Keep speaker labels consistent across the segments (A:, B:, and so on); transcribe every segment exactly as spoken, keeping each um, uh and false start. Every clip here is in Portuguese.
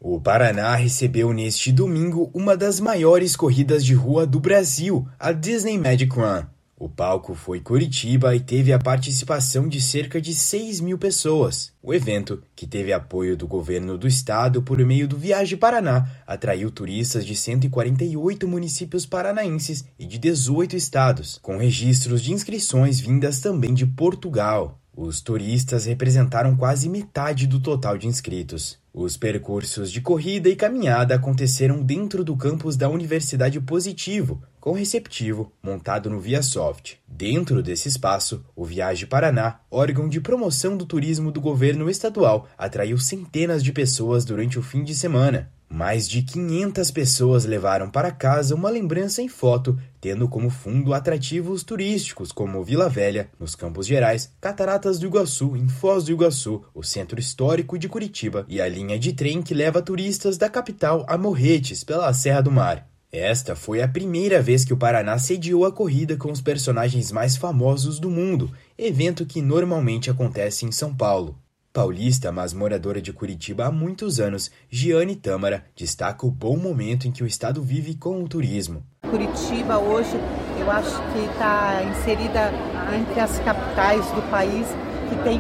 A: O Paraná recebeu neste domingo uma das maiores corridas de rua do Brasil, a Disney Magic Run. O palco foi Curitiba e teve a participação de cerca de seis mil pessoas. O evento, que teve apoio do governo do estado por meio do Viaje Paraná, atraiu turistas de cento e quarenta e oito municípios paranaenses e de dezoito estados, com registros de inscrições vindas também de Portugal. Os turistas representaram quase metade do total de inscritos. Os percursos de corrida e caminhada aconteceram dentro do campus da Universidade Positivo, com receptivo montado no ViaSoft. Dentro desse espaço, o Viaje Paraná, órgão de promoção do turismo do governo estadual, atraiu centenas de pessoas durante o fim de semana. Mais de quinhentas pessoas levaram para casa uma lembrança em foto, tendo como fundo atrativos turísticos como Vila Velha, nos Campos Gerais, Cataratas do Iguaçu, em Foz do Iguaçu, o Centro Histórico de Curitiba e a linha de trem que leva turistas da capital a Morretes, pela Serra do Mar. Esta foi a primeira vez que o Paraná sediou a corrida com os personagens mais famosos do mundo, evento que normalmente acontece em São Paulo. Paulista, mas moradora de Curitiba há muitos anos, Giane Tâmara destaca o bom momento em que o estado vive com o turismo.
B: Curitiba hoje, eu acho que está inserida entre as capitais do país que tem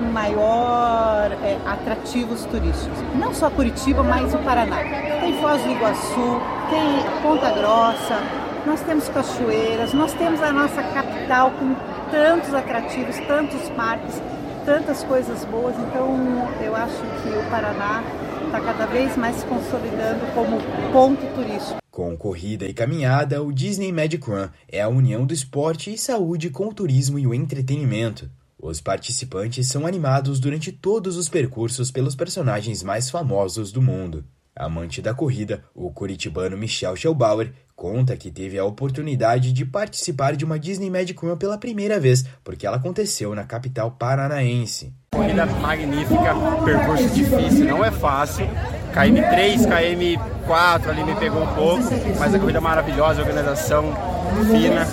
B: maior é, atrativos turísticos. Não só Curitiba, mas o Paraná. Tem Foz do Iguaçu, tem Ponta Grossa, nós temos cachoeiras, nós temos a nossa capital com tantos atrativos, tantos parques, tantas coisas boas, então eu acho que o Paraná está cada vez mais se consolidando como ponto turístico.
A: Com corrida e caminhada, o Disney Magic Run é a união do esporte e saúde com o turismo e o entretenimento. Os participantes são animados durante todos os percursos pelos personagens mais famosos do mundo. Amante da corrida, o curitibano Michel Schelbauer conta que teve a oportunidade de participar de uma Disney Magic Run pela primeira vez, porque ela aconteceu na capital paranaense.
C: Corrida magnífica, percurso difícil, não é fácil. K M três, K M quatro ali me pegou um pouco, mas a corrida maravilhosa, a organização fina.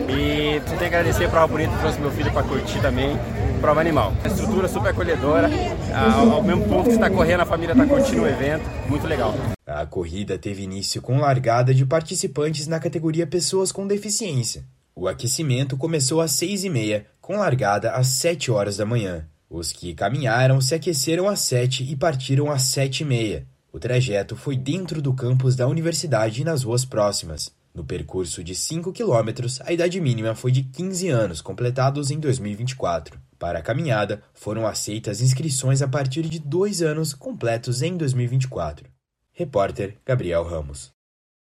C: E tem que agradecer a Prova Bonita, que trouxe meu filho para curtir também. Prova animal. A estrutura super acolhedora, ao, ao mesmo ponto que está correndo, a família está curtindo o evento, muito legal.
A: A corrida teve início com largada de participantes na categoria Pessoas com Deficiência. O aquecimento começou às seis e meia, com largada às sete horas da manhã. Os que caminharam se aqueceram às sete e partiram às sete e meia. O trajeto foi dentro do campus da universidade e nas ruas próximas. No percurso de cinco quilômetros, a idade mínima foi de quinze anos, completados em dois mil e vinte e quatro. Para a caminhada, foram aceitas inscrições a partir de dois anos, completos em dois mil e vinte e quatro. Repórter Gabriel Ramos.